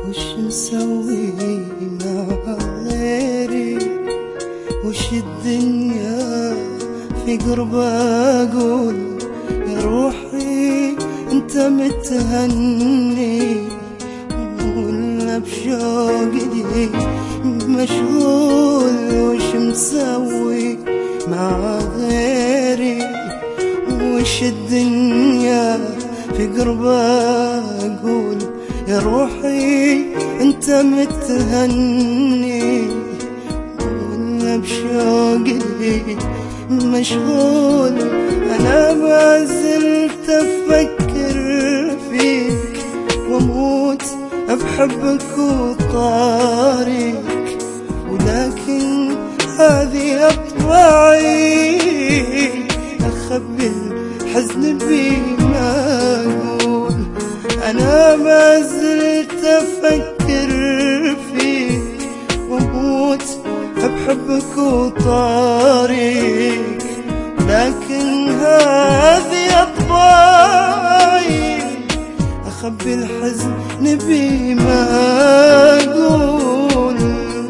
وش مسوي مع غيري؟ وش الدنيا في قرب أقول يا روحي أنت متهني، ولا بشوقي مشغول؟ وش مسوي مع غيري؟ وش الدنيا في قرب أقول يا روحي أنت متهني، ولا بشوقي مشغول؟ أنا ما زلت أفكر فيك وأموت بحبك وطاريك، ولكن هذه أطباعي أخبي الحزن بما أقول. أنا ما زلت أفكر فيك وأموت بحبك وطاريك، لكن هذه أطباعي أخبي الحزن بما أقول.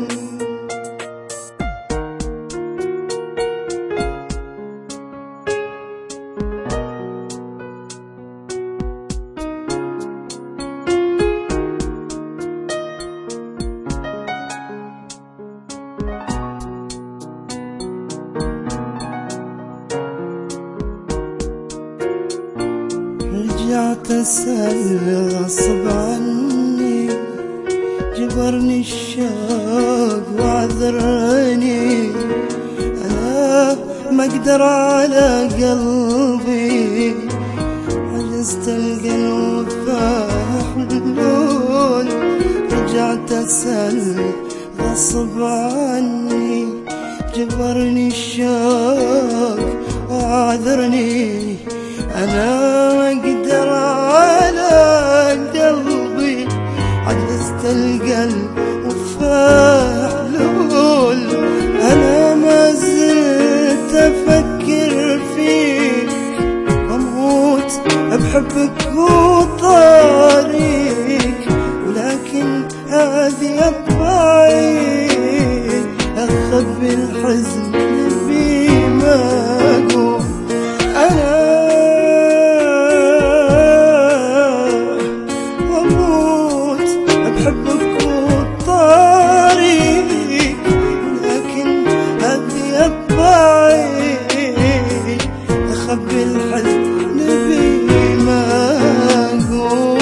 رجعت أسأل غصب عني، جبرني الشوق وعذرني، أنا ما أقدر على قلبي، عجزت ألقى الوفاء حلول. رجعت أسأل غصب عني، جبرني الشوق وعذرني، أنا ما أقدر على قلبي، عجزت ألقى الوفاء حلول. أنا ما زلت أفكر فيك وأموت بحبك وطاريك، ولكن هذه أطباعي أخبي الحزن بما أقول. أنا بحبك وطاريك، لكن هذه أطباعي أخبي الحزن بما أقول.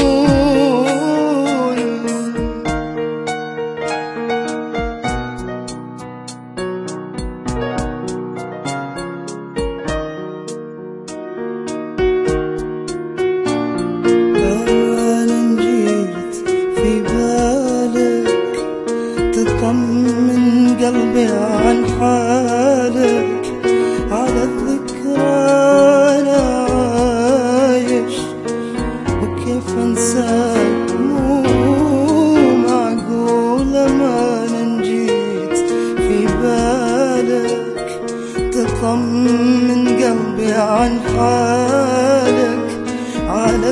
طمن قلبي عن حالك، على الذكرى أنا عايش، وكيف أنساك مو معقول. أمانة جيت في بالك، تطمن قلبي عن حالك، على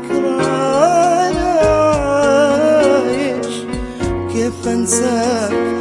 الذكرى أنا عايش، كيف أنساك